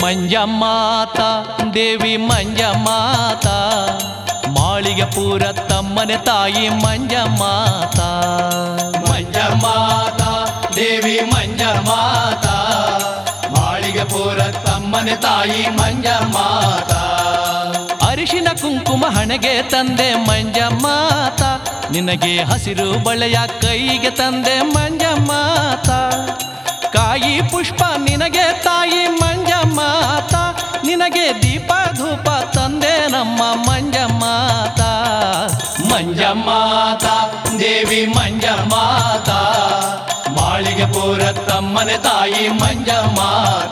ಮಂಜಮಾತ ದೇವಿ ಮಂಜಮಾತ ಮಾಳಿಗೆಪುರ ತಮ್ಮನೆ ತಾಯಿ ಮಂಜಮಾತ ಮಂಜಮಾತ ದೇವಿ ಮಂಜಮಾತ ಮಾಳಿಗೆಪುರ ತಮ್ಮನೆ ತಾಯಿ ಮಂಜಮಾತ ಅರಿಶಿನ ಕುಂಕುಮ ಹಣೆಗೆ ತಂದೆ ಮಂಜಮಾತ ನಿನಗೆ ಹಸಿರು ಬಳೆಯ ಕೈಗೆ ತಂದೆ ಮಂಜಮಾತ ಕಾಯಿ ಪುಷ್ಪ ನಿನಗೆ ತಾಯಿ ಮಂಜಮಾತ ನಿನಗೆ ದೀಪ ಧೂಪ ತಂದೆ ನಮ್ಮ ಮಂಜಮಾತ ಮಂಜಮಾತ ದೇವಿ ಮಂಜಮಾತ ಮಾಳಿಗೆಪುರ ತಮ್ಮನೆ ತಾಯಿ ಮಂಜಮಾತ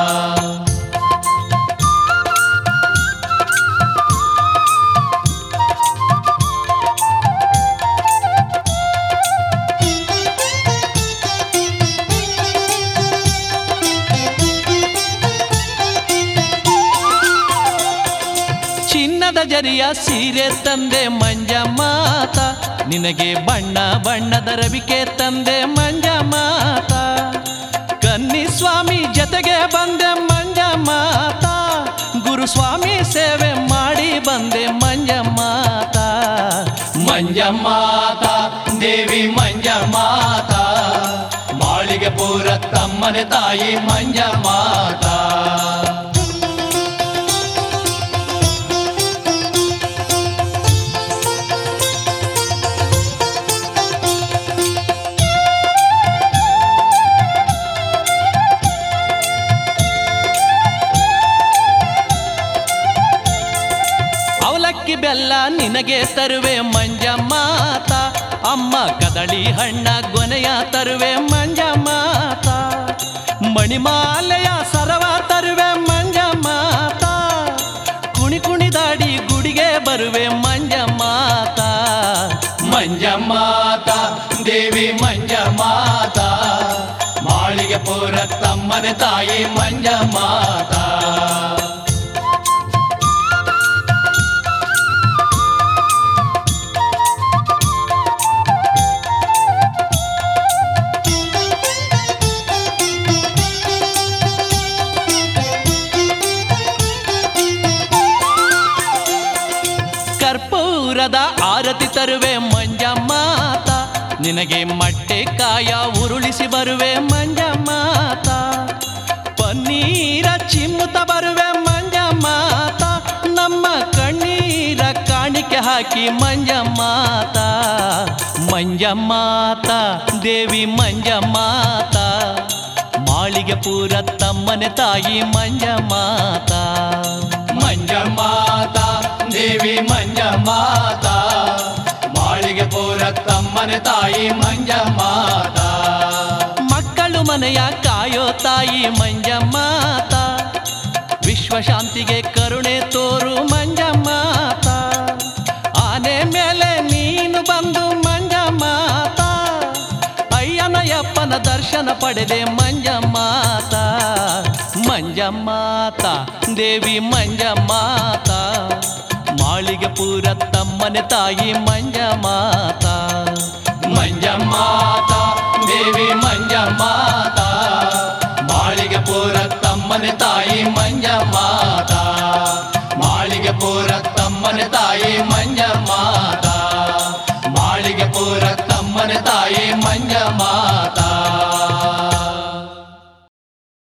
ಚಿನ್ನದ ಜರಿಯ ಸೀರೆ ತಂದೆ ಮಂಜಮಾತ ನಿನಗೆ ಬಣ್ಣ ಬಣ್ಣದ ರವಿಕೆ ತಂದೆ ಮಂಜಮಾತ ಕನ್ನಿಸ್ವಾಮಿ ಜೊತೆಗೆ ಬಂದೆ ಮಂಜಮಾತ ಗುರುಸ್ವಾಮಿ ಸೇವೆ ಮಾಡಿ ಬಂದೆ ಮಂಜಮಾತ ಮಂಜಮಾತ ದೇವಿ ಮಂಜಮಾತ ಮಾಳಿಗೆಪುರ ತಮ್ಮನೆ ತಾಯಿ ಮಂಜಮಾತ ಅವಲಕ್ಕಿ ಬೆಲ್ಲ ನಿನಗೆ ತರುವೆ ಮಂಜಮಾತ ಅಮ್ಮ ಕದಳಿ ಹಣ್ಣ ಗೊನೆಯ ತರುವೆ ಮಂಜಮಾತ ಮಣಿಮಾಲೆಯ ಸರವ ತರುವೆ ಮಂಜಮಾತ ಕುಣಿ ಕುಣಿದಾಡಿ ಗುಡಿಗೆ ಬರುವೆ ಮಂಜಮಾತ ಮಂಜಮಾತ ದೇವಿ ಮಂಜಮಾತ ಮಾಳಿಗೆಪುರ ತಮ್ಮನೆ ತಾಯಿ ಮಂಜಮಾತ ಕರ್ಪೂರದ ಆರತಿ ತರುವೆ ಮಂಜಮಾತ ನಿನಗೆ ಮಟ್ಟೆ ಕಾಯ ಉರುಳಿಸಿ ಬರುವೆ ಮಂಜಮಾತ ಪನ್ನೀರ ಚಿಮ್ಮುತ್ತ ಬರುವೆ ಮಂಜಮಾತ ನಮ್ಮ ಕಣ್ಣೀರ ಕಾಣಿಕೆ ಹಾಕಿ ಮಂಜಮಾತ ಮಂಜಮಾತ ದೇವಿ ಮಂಜಮಾತ ಮಾಳಿಗೆಪುರ ತಮ್ಮನೆ ತಾಯಿ ಮಂಜಮಾತ ಮಂಜಮಾತ ದೇವಿ ಮಂಜಮಾತ ಮಾಳಿಗೆಪುರ ತಮ್ಮನೆ ತಾಯಿ ಮಂಜಮಾತ ಮಕ್ಕಳು ಮನೆಯ ಕಾಯೋ ತಾಯಿ ಮಂಜಮಾತ ವಿಶ್ವಶಾಂತಿಗೆ ಕರುಣೆ ತೋರು ಮಂಜಮಾತ ಆನೆ ಮೇಲೆ ನೀನು ಬಂದು ಮಂಜಮಾತ ಅಯ್ಯನಯ್ಯಪ್ಪನ ದರ್ಶನ ಪಡೆದೆ ಮಂಜಮಾತ ಮಂಜಮಾತ ದೇವಿ ಮಂಜಮಾತ ಮಾಳಿಗೆಪುರ ತಮ್ಮನೆ ತಾಯಿ ಮಂಜಮಾತ ಮಂಜಮಾತ ದೇವಿ ಮಂಜಮಾತ ಮಾಳಿಗೆಪುರ ತಮ್ಮನೆ ತಾಯಿ ಮಂಜಮಾತ ಮಾಳಿಗೆಪುರ ತಮ್ಮನೆ ತಾಯಿ ಮಂಜಮಾತ ಮಾಳಿಗೆಪುರ ತಮ್ಮನೆ ತಾಯಿ ಮಂಜಮಾತ